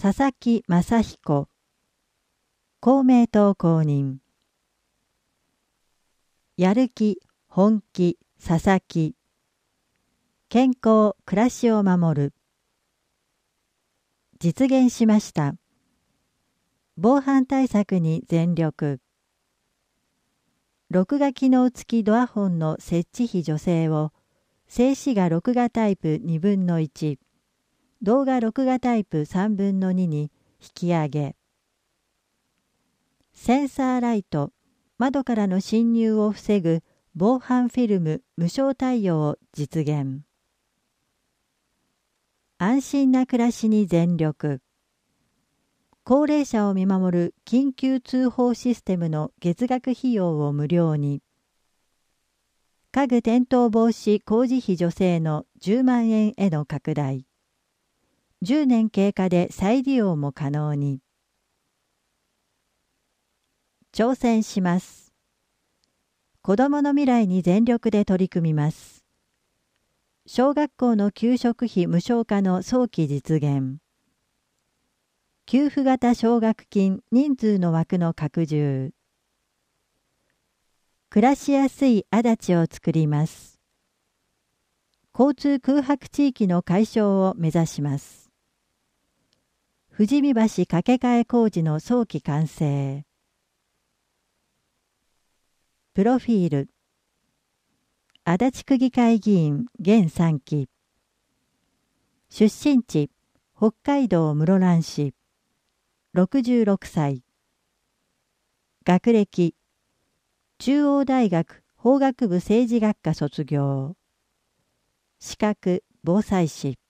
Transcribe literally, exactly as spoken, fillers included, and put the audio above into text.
佐々木正彦、公明党公認。やる気、本気、佐々木。健康、暮らしを守る。実現しました。防犯対策に全力。録画機能付きドアホンの設置費助成を、静止画録画タイプにぶんのいち、動画録画タイプさんぶんのにに引き上げ。センサーライト、窓からの侵入を防ぐ防犯フィルム無償対応を実現。安心な暮らしに全力。高齢者を見守る緊急通報システムの月額費用を無料に。家具転倒防止工事費助成のじゅうまんえんへの拡大。じゅうねん経過で再利用も可能に。挑戦します。子どもの未来に全力で取り組みます。小学校の給食費無償化の早期実現。給付型奨学金人数の枠の拡充。暮らしやすい足立を作ります。交通空白地域の解消を目指します。富士見橋架け替え工事の早期完成。プロフィール。足立区議会議員現さんき。出身地北海道室蘭市。ろくじゅうろくさい。学歴中央大学法学部政治学科卒業。資格防災士。